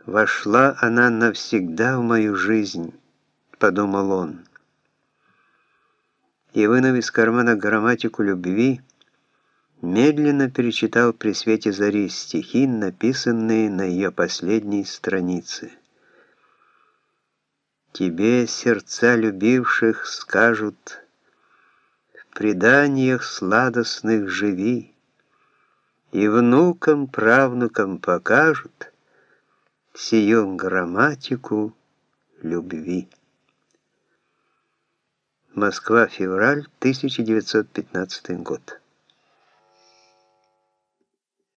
«Вошла она навсегда в мою жизнь», — подумал он. И, вынув из кармана грамматику любви, медленно перечитал при свете зари стихи, написанные на ее последней странице. «Тебе сердца любивших скажут, в преданиях сладостных живи, и внукам, правнукам покажут сию грамматику любви». Москва, февраль 1915 год.